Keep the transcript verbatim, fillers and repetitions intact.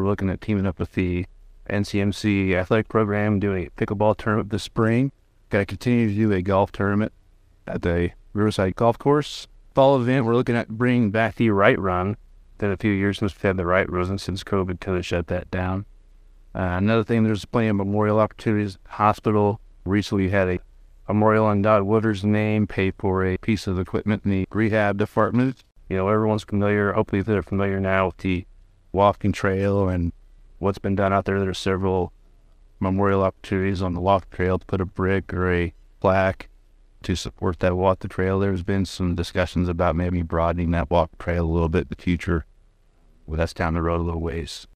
looking at teaming up with the N C M C athletic program, doing a pickleball tournament this spring. Got to continue to do a golf tournament at the Riverside Golf Course. Fall event, we're looking at bringing back the Right Run. Been a few years since we've had the Right Run since COVID kind of shut that down. Uh, another thing, there's plenty of memorial opportunities. Hospital recently had a memorial on Dodd Woodard's name, paid for a piece of equipment in the rehab department. You know, everyone's familiar, hopefully they're familiar now with the walking trail and what's been done out there. There's several memorial opportunities on the walking trail to put a brick or a plaque to support that walk the trail. There's been some discussions about maybe broadening that walk trail a little bit in the future. Well, that's down the road a little ways.